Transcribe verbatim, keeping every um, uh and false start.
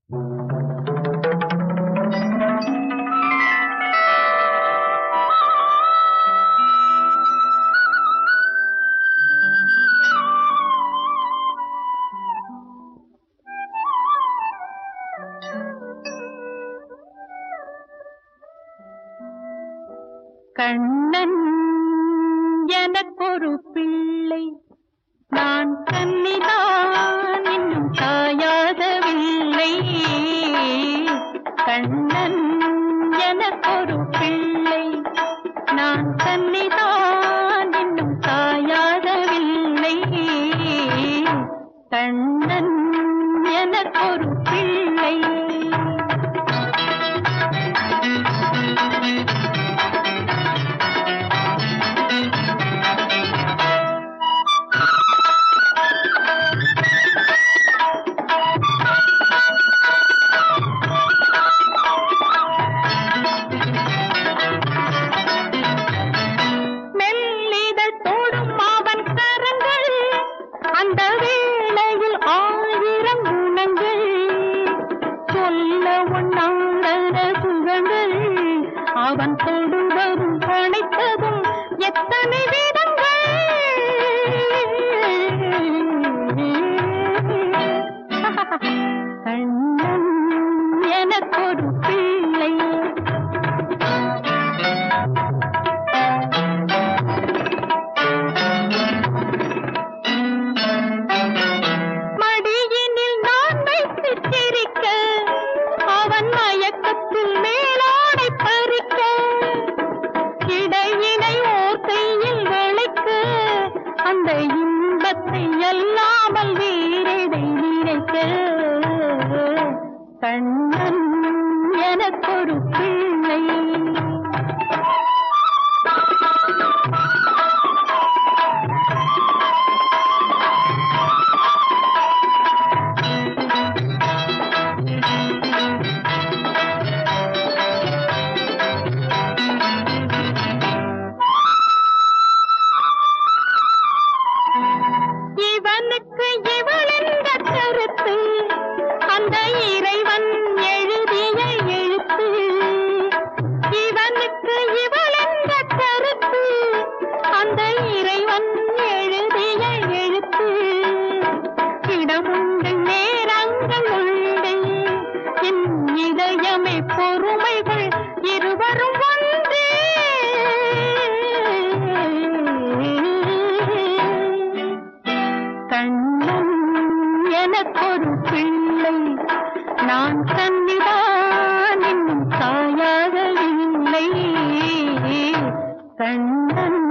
கண்ணன் எனக்கொரு பிள்ளை, நான் கன்னிதான் இன்னும் காயாதவில்லை. கண்ணன் எனக்கொரு பிள்ளை, நான் கன்னிதான் இன்னும் காயாதவில்லை. கண்ணன் எனக்கொரு பிள்ளை. அந்த வேளையில் ஆயிரம் குணங்கள் சொல்ல ஒண்ணான சுகங்கள், அவன் தொடுவதும் படைத்ததும் எத்தனை விதங்கள். கண்ணன் எனக்கொரு பிள்ளை. அவன் மயக்கத்தில் மேலாடை பறிக்க, இடையினை ஓசையில் விளைக்க, அந்த இன்பத்தை அல்லாமல் வேறெடை நினைக்க. கண்ணன் எனக்கொரு பிள்ளை. இவனுக்கு இவள் என்ற கருத்து அந்த இறைவன் எழுதிய எழுத்து. இவனுக்கு இவள் என்ற கருத்து அந்த இறைவன் எழுதிய எழுத்து. இடமுண்டு நேரங்கள் உண்டு, என் இதயமே பொறுமைகள் இருவரும் ஒன்று. கண்ணன் எனக்கொரு பிள்ளை, நான் கன்னிதான் இன்னும் காயாகவில்லை. கண்ணன்